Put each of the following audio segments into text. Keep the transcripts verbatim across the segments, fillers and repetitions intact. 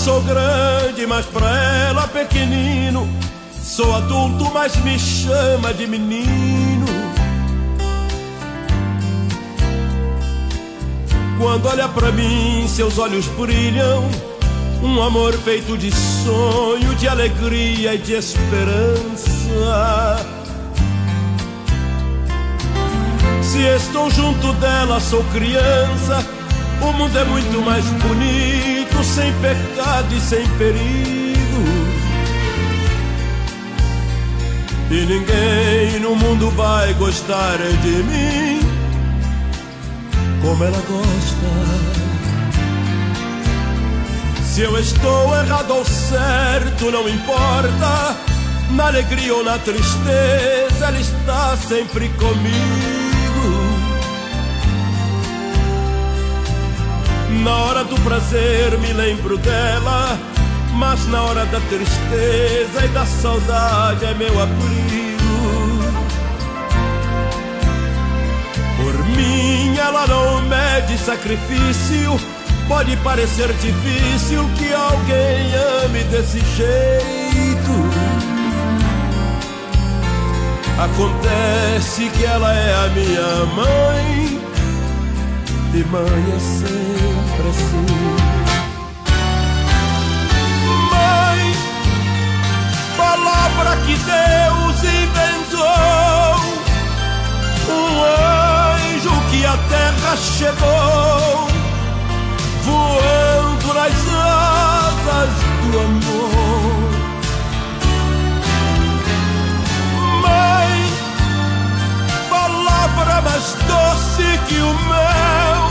sou grande, mas pra ela pequenino. Sou adulto, mas me chama de menino. Quando olha pra mim, seus olhos brilham. Um amor feito de sonho, de alegria e de esperança. Se estou junto dela, sou criança. O mundo é muito mais bonito, sem pecado e sem perigo. E ninguém no mundo vai gostar de mim como ela gosta. Se eu estou errado ou certo, não importa. Na alegria ou na tristeza, ela está sempre comigo. Na hora do prazer me lembro dela, mas na hora da tristeza e da saudade é meu abrigo. Por mim ela não mede sacrifício. Pode parecer difícil que alguém ame desse jeito. Acontece que ela é a minha mãe, e mãe é sempre assim. Mãe, palavra que Deus inventou, um anjo que à terra chegou, voando nas asas do amor. Mãe, palavra mais doce que o mel,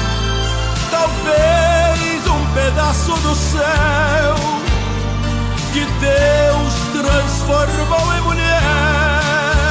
talvez um pedaço do céu que Deus transformou em mulher.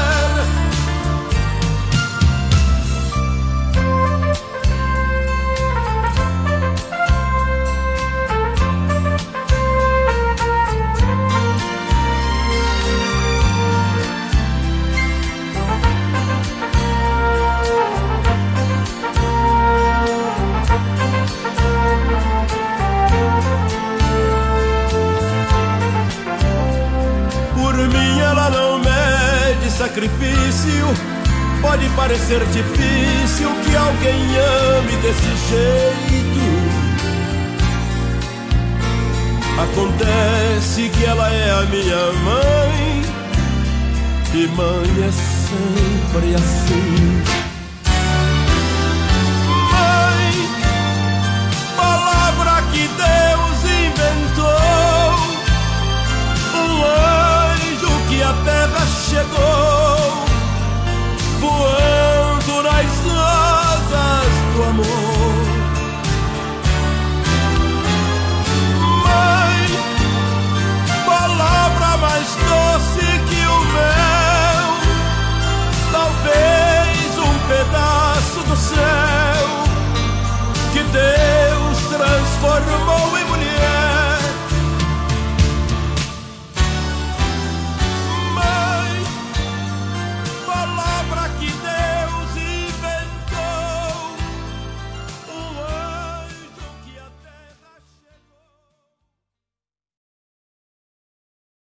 Sacrifício, pode parecer difícil que alguém ame desse jeito. Acontece que ela é a minha mãe, e mãe é sempre assim.